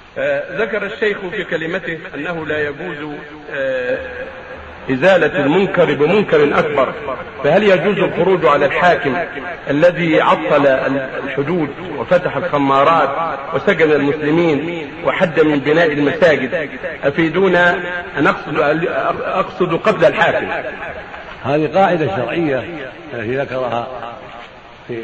ذكر الشيخ في كلمته أنه لا يجوز إزالة المنكر بمنكر أكبر، فهل يجوز الخروج على الحاكم الذي عطل الحدود وفتح الخمارات وسجن المسلمين وحد من بناء المساجد؟ أفيدونا أن أقصد قتل الحاكم. هذه قاعدة شرعية التي ذكرها في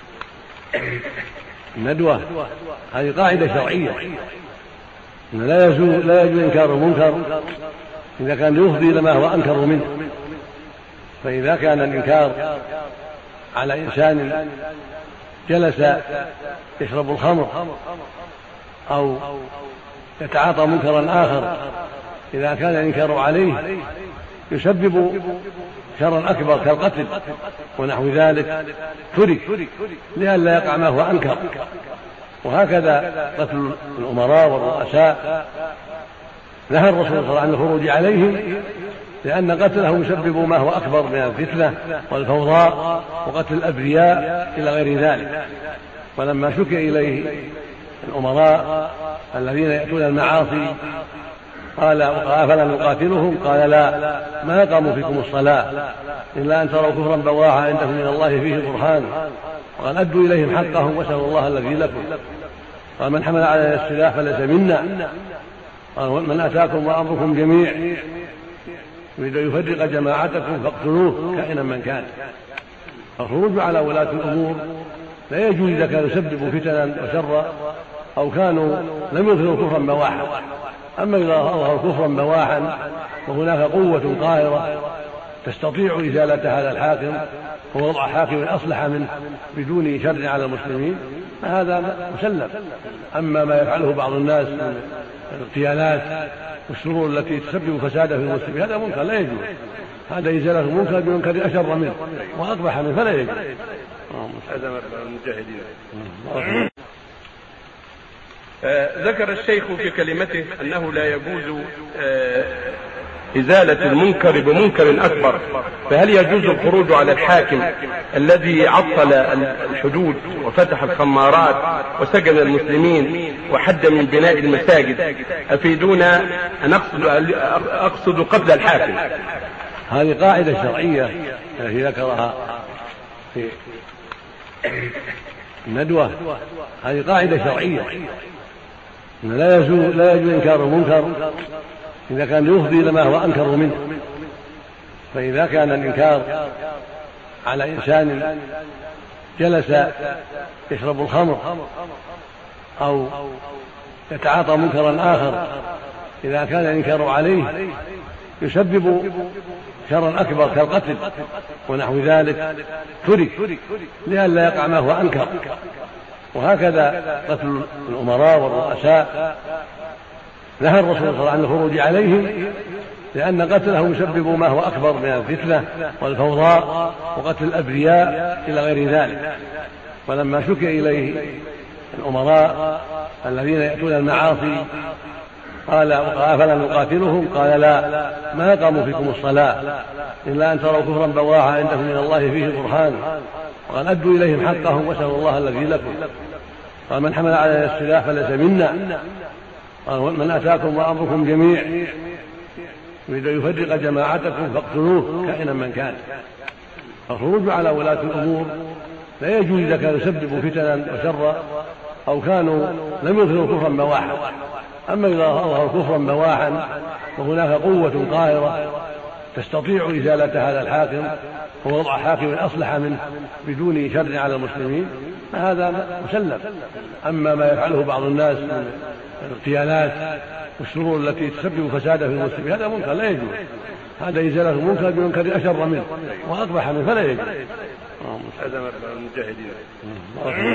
الندوة. هذه قاعدة شرعية إن لا يجوز إنكار المنكر إذا كان يفضي إلى ما هو أنكر منه. فإذا كان الإنكار على إنسان جلس يشرب الخمر أو يتعاطى منكرا آخر، إذا كان الإنكار عليه يسبب شرا أكبر كالقتل ونحو ذلك ترك لئلا يقع ما هو أنكر. وهكذا قتل الأمراء والرؤساء نهى الرسول صلى الله عليه وسلم عن الخروج عليهم، لأن قتله يسبب ما هو أكبر من الفتنة والفوضى وقتل الأبرياء إلى غير ذلك. ولما شكي إليه الأمراء الذين يأتون المعاصي قال أفلا نقاتلهم؟ قال لا، ما يقام فيكم الصلاة إلا أن تروا كفرا بواحا عندكم من الله فيه برهان، وقال أدوا إليهم حقهم واسألوا الله الذي لكم. قال من حمل على السلاح فليس منا. قال من أتاكم وأمركم جميع يريد أن يفرق جماعتكم فاقتلوه كائنا من كان. الخروج على ولاة الأمور لا يجوز إذا كانوا يسببوا فتنا وشرا أو كانوا لم يظهروا كفرا بواحا. أما إذا أظهروا كفرا بواحا وهناك قوة قاهرة تستطيع إزالة هذا الحاكم ووضع حاكم أصلح منه بدون شر على المسلمين فهذا مسلم. أما ما يفعله بعض الناس من الاغتيالات والشرور التي تسبب فسادا في المسلمين هذا منكر لا يجوز. هذا إزالة المنكر بمنكر أشر منه وأقبح منه فلا يجوز. هذا المجاهدين. ذكر الشيخ في كلمته أنه لا يجوز إزالة المنكر بمنكر أكبر، فهل يجوز الخروج على الحاكم الذي عطل الحدود وفتح الخمارات وسجن المسلمين وحد من بناء المساجد؟ أفيدونا أن أقصد قتل الحاكم. هذه قاعدة شرعية التي ذكرها في الندوة. هذه قاعدة شرعية إن لا يجوز إنكار المنكر إذا كان يفضي إلى ما هو أنكر منه. فإذا كان الإنكار على إنسان جلس يشرب الخمر أو يتعاطى منكرا آخر، إذا كان الإنكار عليه يسبب شرا أكبر كالقتل ونحو ذلك ترك لئلا يقع ما هو أنكر. وهكذا قتل الأمراء والرؤساء نهى الرسول صلى الله عليه وسلم عن الخروج عليهم، لأن قتله يسبب ما هو أكبر من الفتنة والفوضى وقتل الأبرياء إلى غير ذلك. ولما شكي إليه الأمراء الذين يأتون المعاصي قال أفلا نقاتلهم؟ قال لا، ما يقام فيكم الصلاة إلا أن تروا كفرا بواحا عندكم من الله فيه برهان، وقال أدوا إليهم حقهم واسألوا الله الذي لكم. قال من حمل على السلاح فليس منا. قال من أتاكم وأمركم جميع يريد أن يفرق جماعتكم فاقتلوه كائنا من كان. الخروج على ولاة الأمور لا يجوز إذا كانوا يسببوا فتنا وشرا أو كانوا لم يظهروا كفرا بواحا. أما إذا أظهروا كفرا بواحا وهناك قوة قاهرة تستطيع إزالة هذا الحاكم ووضع حاكم أصلح منه بدون شر على المسلمين فهذا مسلم. أما ما يفعله بعض الناس من الاغتيالات والشرور التي تسبب فسادا في المسلمين هذا منكر لا يجوز. هذا إزالة المنكر بمنكر أشر منه وأقبح منه فلا يجوز. هذا المجاهدين.